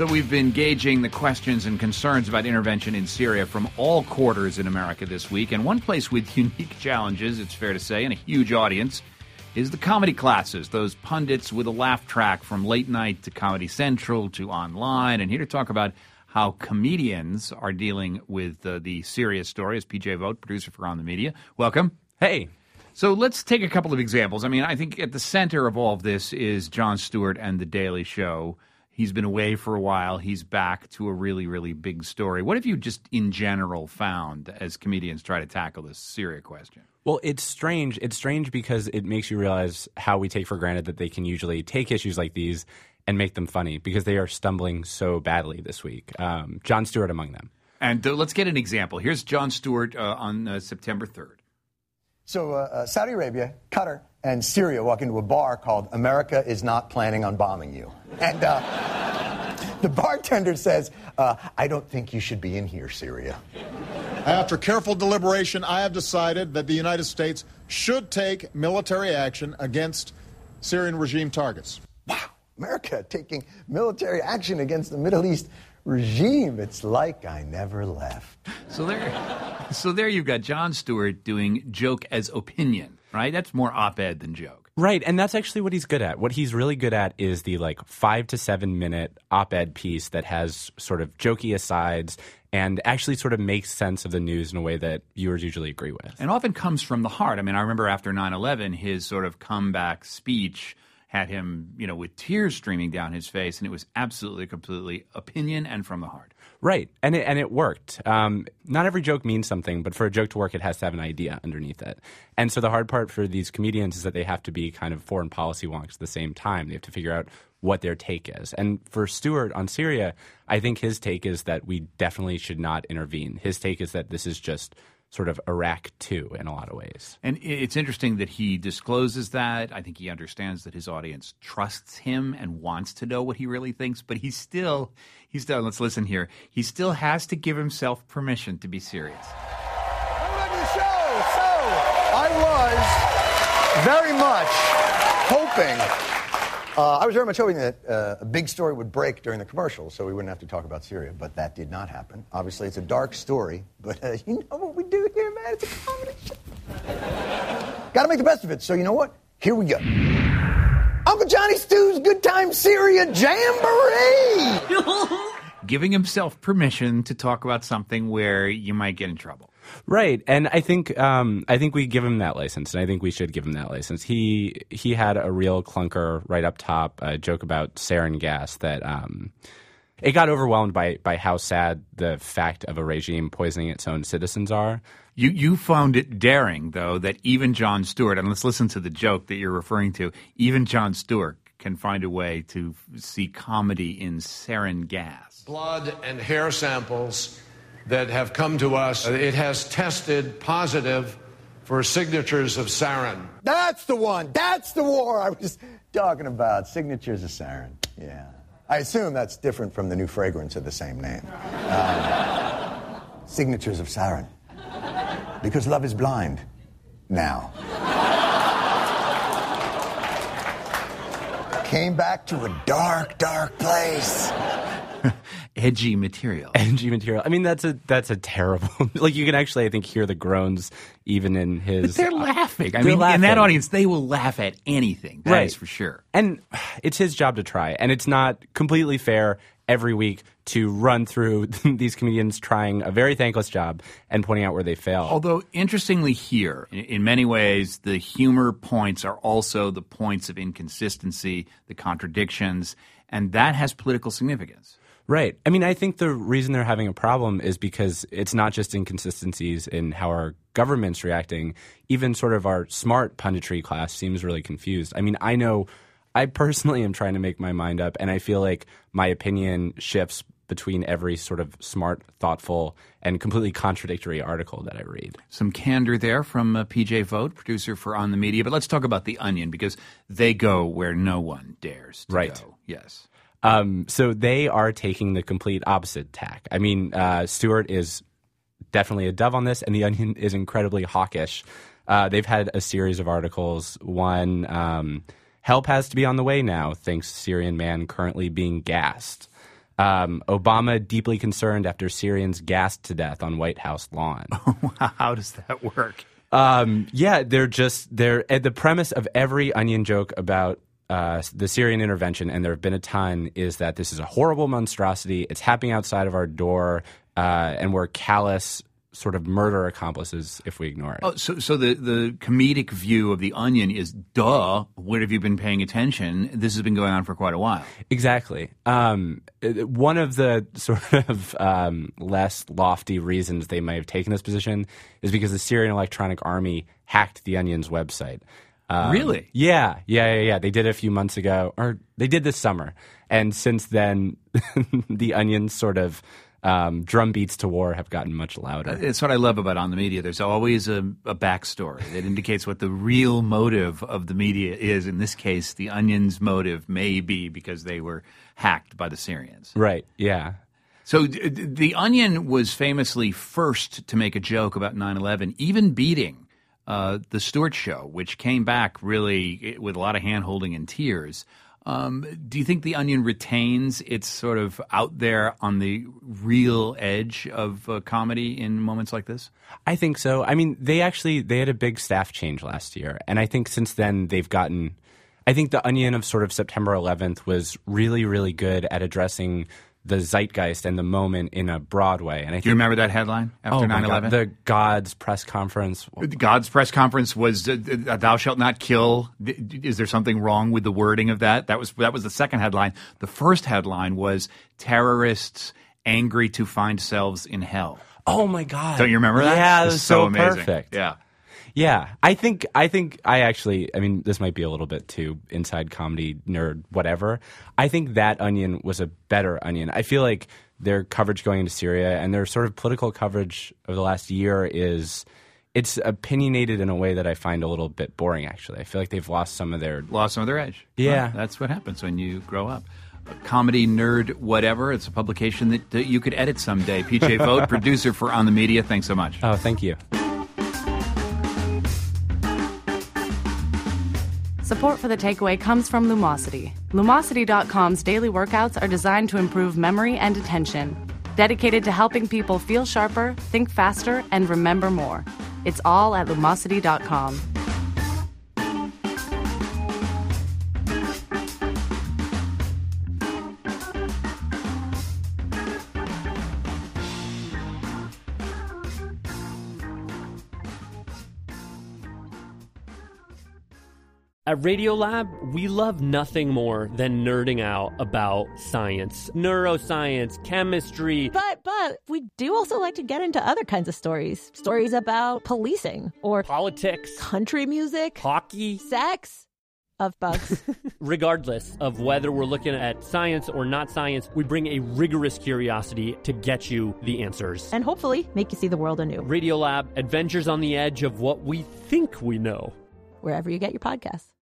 So we've been gauging the questions and concerns about intervention in Syria from all quarters in America this week. And one place with unique challenges, it's fair to say, and a huge audience, is the comedy classes, those pundits with a laugh track from late night to Comedy Central to online. And here to talk about how comedians are dealing with the Syria story is PJ Vogt, producer for On the Media. Welcome. Hey. So let's take a couple of examples. I mean, I think at the center of all of this is Jon Stewart and The Daily Show. He's been away for a while. He's back to a really, really big story. What have you just in general found as comedians try to tackle this Syria question? Well, it's strange. It's strange because it makes you realize how we take for granted that they can usually take issues like these and make them funny because they are stumbling so badly this week. Jon Stewart among them. And let's get an example. Here's Jon Stewart on September 3rd. So Saudi Arabia, Qatar, and Syria walk into a bar called America is Not Planning on Bombing You. And the bartender says, I don't think you should be in here, Syria. After careful deliberation, I have decided that the United States should take military action against Syrian regime targets. Wow, America taking military action against the Middle East regime. It's like I never left. So there you've got Jon Stewart doing joke as opinion, right? That's more op-ed than joke. Right, and that's actually what he's good at. What he's really good at is the 5 to 7 minute op-ed piece that has sort of jokey asides and actually sort of makes sense of the news in a way that viewers usually agree with. And often comes from the heart. I mean, I remember after 9/11, his sort of comeback speech had him, with tears streaming down his face, and it was absolutely, completely opinion and from the heart. Right, and it worked. Not every joke means something, but for a joke to work, it has to have an idea underneath it. And so the hard part for these comedians is that they have to be kind of foreign policy wonks at the same time. They have to figure out what their take is. And for Stewart on Syria, I think his take is that we definitely should not intervene. His take is that this is just sort of Iraq 2 in a lot of ways. And it's interesting that he discloses that. I think he understands that his audience trusts him and wants to know what he really thinks, but he's still, let's listen here, he still has to give himself permission to be serious. Welcome to the show. So, I was very much hoping that a big story would break during the commercial so we wouldn't have to talk about Syria, but that did not happen. Obviously, it's a dark story, but you know what we do here, man? It's a comedy show. Got to make the best of it, so you know what? Here we go. Uncle Johnny Stew's Good Time Syria Jamboree! Giving himself permission to talk about something where you might get in trouble. Right, and I think we give him that license, and I think we should give him that license. He had a real clunker right up top, a joke about sarin gas that it got overwhelmed by how sad the fact of a regime poisoning its own citizens are. You found it daring, though, that even Jon Stewart, and let's listen to the joke that you're referring to, even Jon Stewart can find a way to see comedy in sarin gas. Blood and hair samples that have come to us, it has tested positive for signatures of sarin. That's the one. That's the war I was talking about. Signatures of sarin. Yeah. I assume that's different from the new fragrance of the same name. Signatures of sarin. Because love is blind. Now. Came back to a dark, dark place. Edgy material. Edgy material. I mean, that's a terrible. You can actually, I think, hear the groans even in his. But they're laughing. I mean, laughing. In that audience, they will laugh at anything. That is for sure. And it's his job to try. And it's not completely fair every week to run through these comedians trying a very thankless job and pointing out where they fail. Although, interestingly here, in many ways, the humor points are also the points of inconsistency, the contradictions, and that has political significance. Right. I mean, I think the reason they're having a problem is because it's not just inconsistencies in how our government's reacting. Even sort of our smart punditry class seems really confused. I mean, I personally am trying to make my mind up, and I feel like my opinion shifts between every sort of smart, thoughtful, and completely contradictory article that I read. Some candor there from PJ Vogt, producer for On the Media. But let's talk about The Onion, because they go where no one dares to go. Yes. So they are taking the complete opposite tack. I mean, Stewart is definitely a dove on this, and The Onion is incredibly hawkish. They've had a series of articles. One, help has to be on the way now, thanks Syrian man currently being gassed. Obama deeply concerned after Syrians gassed to death on White House lawn. How does that work? The premise of every Onion joke about the Syrian intervention, and there have been a ton, is that this is a horrible monstrosity. It's happening outside of our door, and we're callous sort of murder accomplices if we ignore it. Oh, so the comedic view of the Onion is, duh, what have you been paying attention? This has been going on for quite a while. Exactly. One of the sort of less lofty reasons they might have taken this position is because the Syrian Electronic Army hacked the Onion's website. Really? Yeah. They did it a few months ago, or they did this summer. And since then, the Onion's sort of drumbeats to war have gotten much louder. It's what I love about On the Media. There's always a backstory that indicates what the real motive of the media is. In this case, the Onion's motive may be because they were hacked by the Syrians. Right, yeah. So the Onion was famously first to make a joke about 9/11, even beating the Stewart Show, which came back really with a lot of hand-holding and tears. Do you think the Onion retains its sort of out there on the real edge of comedy in moments like this? I think so. I mean, they had a big staff change last year, and I think since then they've gotten – I think the Onion of sort of September 11th was really, really good at addressing the zeitgeist and the moment in a broad way. And I think, do you remember that headline after 9/11? The God's press conference. God's press conference was "Thou shalt not kill." Is there something wrong with the wording of that? That was the second headline. The first headline was "Terrorists angry to find selves in hell." Oh my God! Don't you remember that? Yeah, that was so amazing. Perfect. Yeah. Yeah, I think I mean, this might be a little bit too inside comedy nerd, whatever. I think that Onion was a better Onion. I feel like their coverage going into Syria and their sort of political coverage over the last year it's opinionated in a way that I find a little bit boring, actually. I feel like they've lost some of their edge. Yeah. Well, that's what happens when you grow up. Comedy nerd, whatever. It's a publication that you could edit someday. PJ Vogt, producer for On the Media. Thanks so much. Oh, thank you. Support for The Takeaway comes from Lumosity. Lumosity.com's daily workouts are designed to improve memory and attention. Dedicated to helping people feel sharper, think faster, and remember more. It's all at Lumosity.com. At Radiolab, we love nothing more than nerding out about science, neuroscience, chemistry. But we do also like to get into other kinds of stories. Stories about policing or politics, country music, hockey, sex, of bugs. Regardless of whether we're looking at science or not science, we bring a rigorous curiosity to get you the answers. And hopefully make you see the world anew. Radiolab, adventures on the edge of what we think we know. Wherever you get your podcasts.